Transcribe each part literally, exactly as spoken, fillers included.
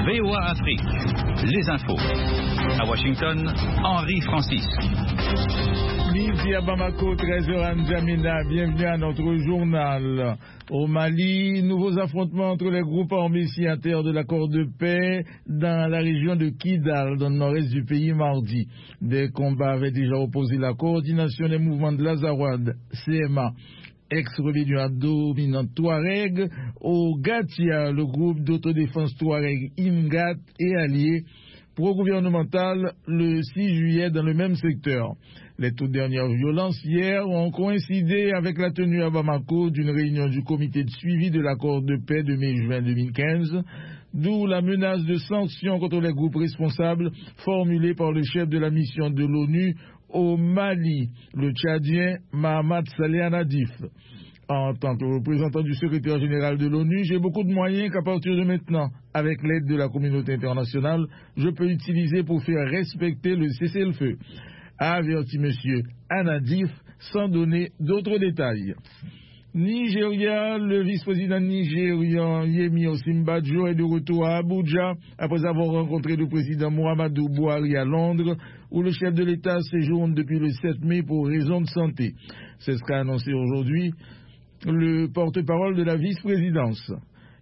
V O A Afrique, les infos. À Washington, Henri Francis. Midi à Bamako, treize heures N'Djamena, bienvenue à notre journal. Au Mali, nouveaux affrontements entre les groupes armés signataires de l'accord de paix dans la région de Kidal, dans le nord-est du pays mardi. Des combats avaient déjà opposé la coordination des mouvements de l'Azawad, C M A, ex-rébellion dominante Touareg, au Gatia, le groupe d'autodéfense Touareg Imgat et alliés pro-gouvernemental le six juillet dans le même secteur. Les toutes dernières violences hier ont coïncidé avec la tenue à Bamako d'une réunion du comité de suivi de l'accord de paix de mai-juin deux mille quinze, d'où la menace de sanctions contre les groupes responsables formulée par le chef de la mission de l'ONU au Mali, le Tchadien Mahamat Saleh Nadif. En tant que représentant du secrétaire général de l'ONU, j'ai beaucoup de moyens qu'à partir de maintenant, avec l'aide de la communauté internationale, je peux utiliser pour faire respecter le cessez-le-feu, a averti M. Anadif sans donner d'autres détails. Nigeria, le vice-président nigérian Yemi Osinbajo est de retour à Abuja après avoir rencontré le président Muhammadu Buhari à Londres, où le chef de l'État séjourne depuis le sept mai pour raison de santé. C'est ce qu'a annoncé aujourd'hui le porte-parole de la vice-présidence.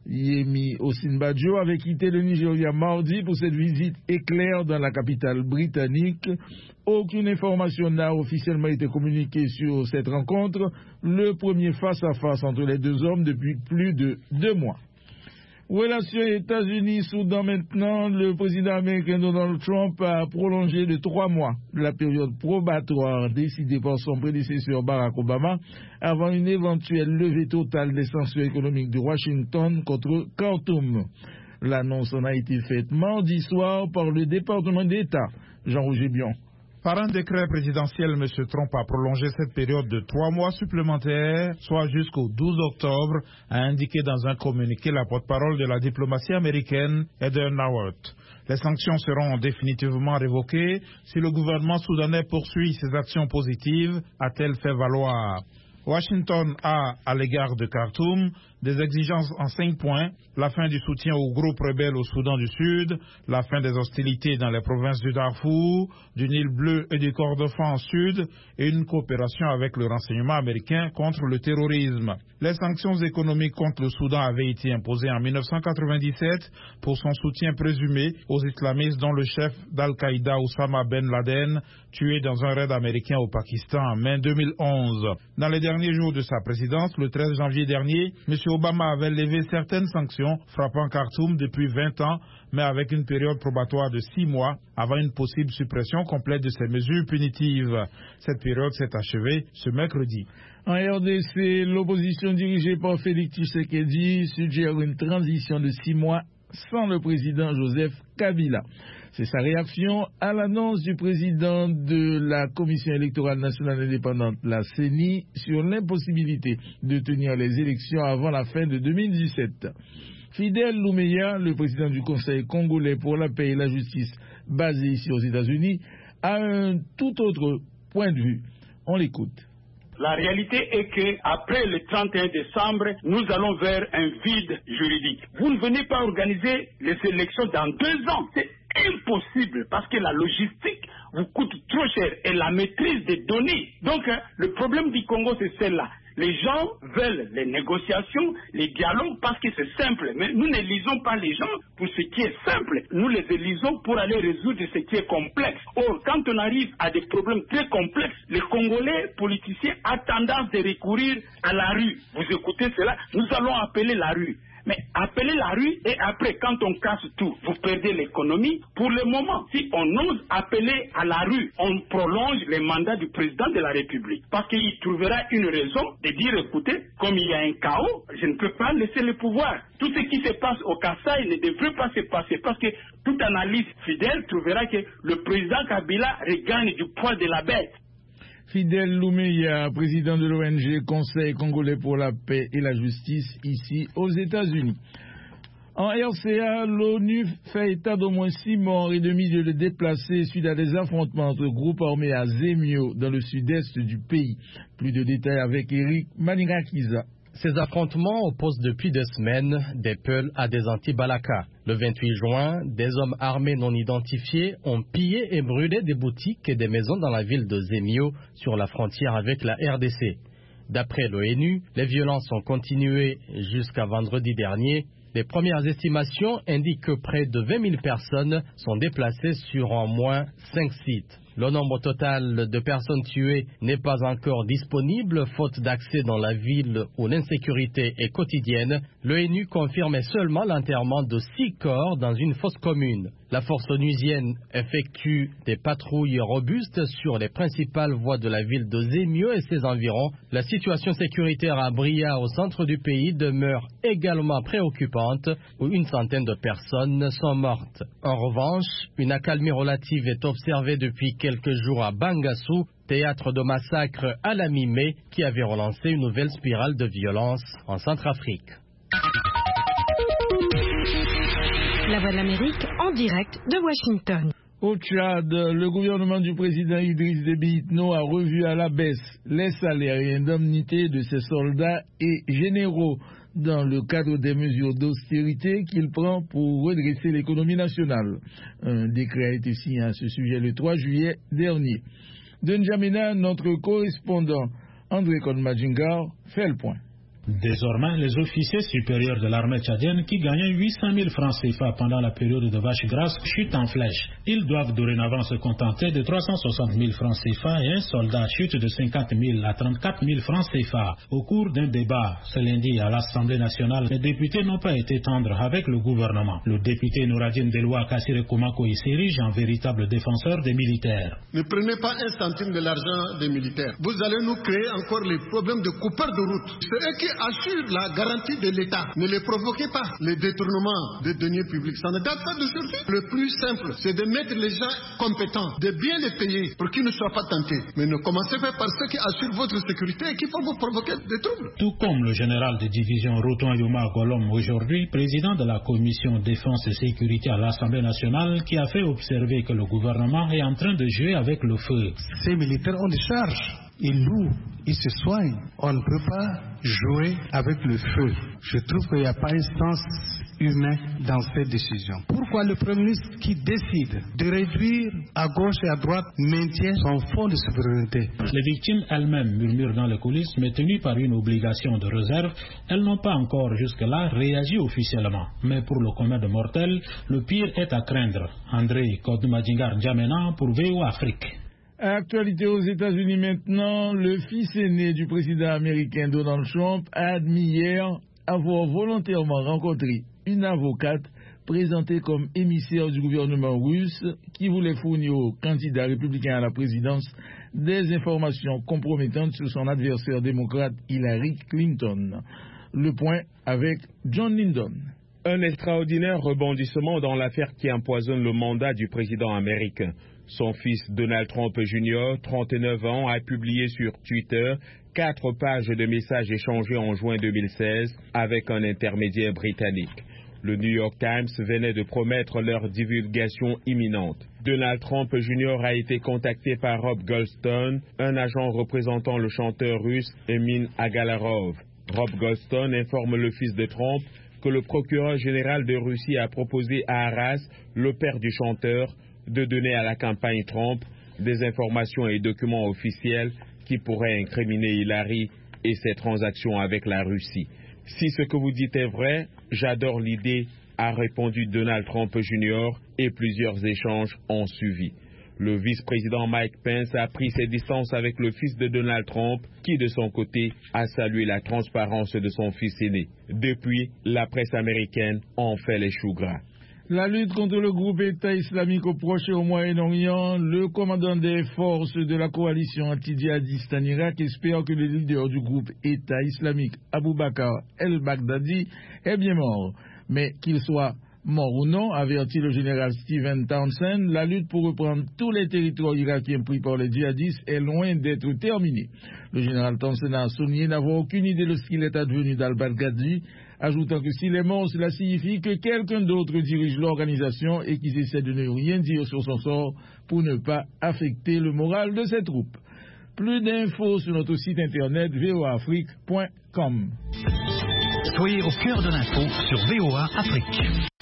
Yemi Osinbajo avait quitté le Nigeria mardi pour cette visite éclair dans la capitale britannique. Aucune information n'a officiellement été communiquée sur cette rencontre, le premier face-à-face entre les deux hommes depuis plus de deux mois. Relations États-Unis-Soudan maintenant, le président américain Donald Trump a prolongé de trois mois la période probatoire décidée par son prédécesseur Barack Obama avant une éventuelle levée totale des sanctions économiques de Washington contre Khartoum. L'annonce en a été faite mardi soir par le département d'État. Jean-Roger Bion. Par un décret présidentiel, M. Trump a prolongé cette période de trois mois supplémentaires, soit jusqu'au douze octobre, a indiqué dans un communiqué la porte-parole de la diplomatie américaine, Heather Nauert. Les sanctions seront définitivement révoquées si le gouvernement soudanais poursuit ses actions positives, a-t-elle fait valoir. Washington a, à l'égard de Khartoum, des exigences en cinq points: la fin du soutien aux groupes rebelles au Soudan du Sud, la fin des hostilités dans les provinces du Darfour, du Nil Bleu et du Kordofan Sud, et une coopération avec le renseignement américain contre le terrorisme. Les sanctions économiques contre le Soudan avaient été imposées en mille neuf cent quatre-vingt-dix-sept pour son soutien présumé aux islamistes dont le chef d'Al-Qaïda Oussama Ben Laden, tué dans un raid américain au Pakistan en mai deux mille onze. Dans les derniers jours de sa présidence, le treize janvier dernier, M. Obama avait levé certaines sanctions frappant Khartoum depuis vingt ans, mais avec une période probatoire de six mois avant une possible suppression complète de ces mesures punitives. Cette période s'est achevée ce mercredi. En R D C, l'opposition dirigée par Félix Tshisekedi suggère une transition de six mois sans le président Joseph Kabila. C'est sa réaction à l'annonce du président de la Commission électorale nationale indépendante, la C E N I, sur l'impossibilité de tenir les élections avant la fin de deux mille dix-sept. Fidel Loumeya, le président du Conseil congolais pour la paix et la justice, basé ici aux États-Unis, a un tout autre point de vue. On l'écoute. La réalité est que après le trente et un décembre, nous allons vers un vide juridique. Vous ne venez pas organiser les élections dans deux ans. C'est impossible parce que la logistique vous coûte trop cher et la maîtrise des données. Donc, hein, le problème du Congo, c'est celle-là. Les gens veulent les négociations, les dialogues parce que c'est simple. Mais nous n'élisons pas les gens pour ce qui est simple. Nous les élisons pour aller résoudre ce qui est complexe. Or, quand on arrive à des problèmes très complexes, les Congolais politiciens ont tendance de recourir à la rue. Vous écoutez cela, nous allons appeler la rue. Mais appelez la rue et après, quand on casse tout, vous perdez l'économie. Pour le moment, si on ose appeler à la rue, on prolonge les mandats du président de la République. Parce qu'il trouvera une raison de dire, écoutez, comme il y a un chaos, je ne peux pas laisser le pouvoir. Tout ce qui se passe au Kasaï ne devrait pas se passer parce que toute analyse fidèle trouvera que le président Kabila regagne du poids de la bête. Fidel Loumeya, président de l'O N G Conseil congolais pour la paix et la justice, ici aux États-Unis. En R C A, l'ONU fait état d'au moins six morts et de milliers de déplacés suite à des affrontements entre groupes armés à Zemio, dans le sud-est du pays. Plus de détails avec Eric Manirakiza. Ces affrontements opposent depuis deux semaines des Peuls à des anti-Balaka. Le vingt-huit juin, des hommes armés non identifiés ont pillé et brûlé des boutiques et des maisons dans la ville de Zemio, sur la frontière avec la R D C. D'après l'ONU, les violences ont continué jusqu'à vendredi dernier. Les premières estimations indiquent que près de vingt mille personnes sont déplacées sur au moins cinq sites. Le nombre total de personnes tuées n'est pas encore disponible, faute d'accès dans la ville où l'insécurité est quotidienne. L'ONU confirmait seulement l'enterrement de six corps dans une fosse commune. La force onusienne effectue des patrouilles robustes sur les principales voies de la ville de Zemio et ses environs. La situation sécuritaire à Bria, au centre du pays, demeure également préoccupante, où une centaine de personnes sont mortes. En revanche, une accalmie relative est observée depuis quelques jours à Bangassou, théâtre de massacre à la mi-mai, qui avait relancé une nouvelle spirale de violence en Centrafrique. La Voix de l'Amérique en direct de Washington. Au Tchad, le gouvernement du président Idriss Déby Itno a revu à la baisse les salaires et indemnités de ses soldats et généraux dans le cadre des mesures d'austérité qu'il prend pour redresser l'économie nationale. Un décret a été signé à ce sujet le trois juillet dernier. De N'Djamena, notre correspondant André Kodmadjingar fait le point. Désormais, les officiers supérieurs de l'armée tchadienne qui gagnaient huit cent mille francs C F A pendant la période de vache grasse chutent en flèche. Ils doivent dorénavant se contenter de trois cent soixante mille francs C F A et un soldat chute de cinquante mille à trente-quatre mille francs C F A. Au cours d'un débat ce lundi à l'Assemblée nationale, les députés n'ont pas été tendres avec le gouvernement. Le député Nouradine Deloua Kassire Koumako s'érige en véritable défenseur des militaires. Ne prenez pas un centime de l'argent des militaires. Vous allez nous créer encore les problèmes de coupeurs de route. C'est eux qui assure la garantie de l'État. Ne les provoquez pas. Les détournements des deniers publics, ça ne date pas d'aujourd'hui. Le plus simple, c'est de mettre les gens compétents, de bien les payer pour qu'ils ne soient pas tentés. Mais ne commencez pas par ceux qui assurent votre sécurité et qui vont vous provoquer des troubles. Tout comme le général de division Roton Yuma Golom aujourd'hui, président de la commission défense et sécurité à l'Assemblée nationale, qui a fait observer que le gouvernement est en train de jouer avec le feu. Ces militaires ont des charges. Ils louent, ils se soignent. On ne peut pas jouer avec le feu. Je trouve qu'il n'y a pas un sens humain dans cette décision. Pourquoi le Premier ministre qui décide de réduire à gauche et à droite maintient son fonds de souveraineté? Les victimes elles-mêmes murmurent dans les coulisses, mais tenues par une obligation de réserve, elles n'ont pas encore jusque-là réagi officiellement. Mais pour le commun de mortels, le pire est à craindre. André Kodmadjingar N'Djamena pour V O Afrique. Actualité aux États-Unis maintenant, le fils aîné du président américain Donald Trump a admis hier avoir volontairement rencontré une avocate présentée comme émissaire du gouvernement russe qui voulait fournir au candidat républicain à la présidence des informations compromettantes sur son adversaire démocrate Hillary Clinton. Le point avec John Lyndon. Un extraordinaire rebondissement dans l'affaire qui empoisonne le mandat du président américain. Son fils Donald Trump junior, trente-neuf ans, a publié sur Twitter quatre pages de messages échangés en juin deux mille seize avec un intermédiaire britannique. Le New York Times venait de promettre leur divulgation imminente. Donald Trump junior a été contacté par Rob Goldstone, un agent représentant le chanteur russe Emin Agalarov. Rob Goldstone informe le fils de Trump que le procureur général de Russie a proposé à Arras, le père du chanteur, de donner à la campagne Trump des informations et documents officiels qui pourraient incriminer Hillary et ses transactions avec la Russie. Si ce que vous dites est vrai, j'adore l'idée, a répondu Donald Trump junior et plusieurs échanges ont suivi. Le vice-président Mike Pence a pris ses distances avec le fils de Donald Trump qui, de son côté, a salué la transparence de son fils aîné. Depuis, la presse américaine en fait les choux gras. La lutte contre le groupe État islamique au Proche et au Moyen-Orient, le commandant des forces de la coalition anti-djihadiste en Irak espère que le leader du groupe État islamique, Abu Bakr el-Baghdadi, est bien mort. Mais qu'il soit mort ou non, avertit le général Stephen Townsend, la lutte pour reprendre tous les territoires irakiens pris par les djihadistes est loin d'être terminée. Le général Townsend a souligné n'avoir aucune idée de ce qu'il est advenu d'al-Baghdadi, ajoutant que s'il est mort, cela signifie que quelqu'un d'autre dirige l'organisation et qu'ils essaient de ne rien dire sur son sort pour ne pas affecter le moral de ses troupes. Plus d'infos sur notre site internet v o a afrique point com. Soyez au cœur de l'info sur V O A Afrique.